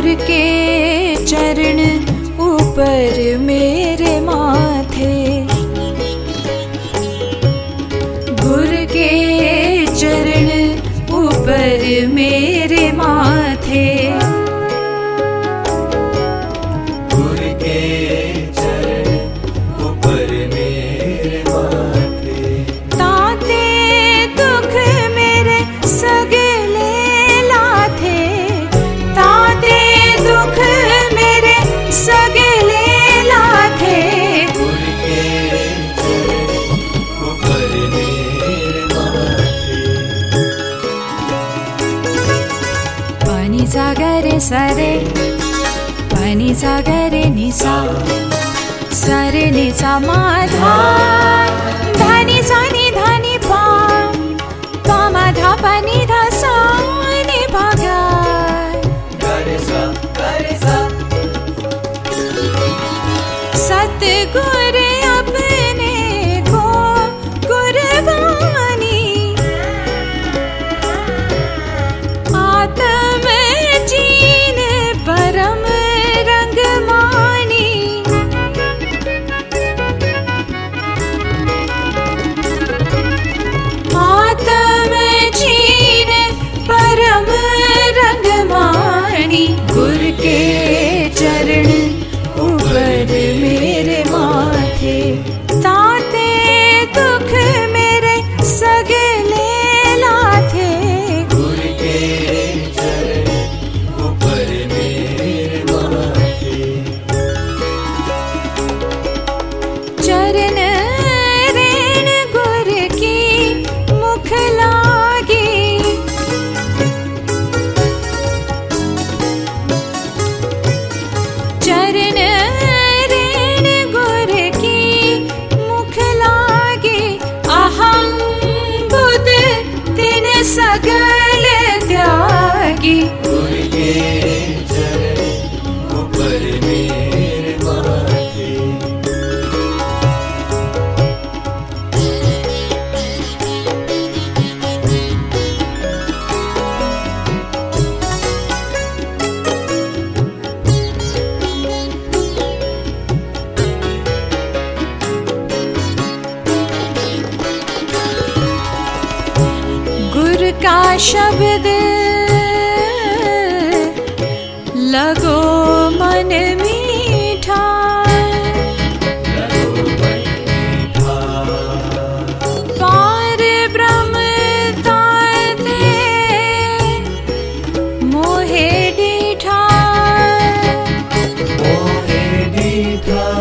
गुरु के चरण ऊपर मेरे माथे, गुरु के चरण ऊपर मेरे माथे, गुरु के चरण ऊपर मेरे माथे। ताते दुख मेरे सगले लाथे, ताते दुख मेरे सगले लाथे, गुरु के चरण ऊपर मेरे माथे। पानी सागरे सरे, पानी सागरे निसा, सरे निसा माधा, धानी सानी धानी पा, पा माधा पानी धा सानी भागा, गरे सा सतगुर अपने को कुर्बानी, आत्म जीन परम रंग मानी, आत्म जीन परम रंग मानी। गुरु के चरण ऊपर मेरे माथे, ताते दुख मेरे सगले लाथे, गुरु के चरण ऊपर मेरे माथे। चरण रेण गुरु की मुख लागी, चरण रेण गुरु की मुख लागी, अहं बुध तिन सगल त्यागी, गुरु के चरण ऊपर मेरे माथे। गुरु का शब्द लगो मन मीठा, पार ब्रह्म ताते मोहे डीठा, मोहे डीठा,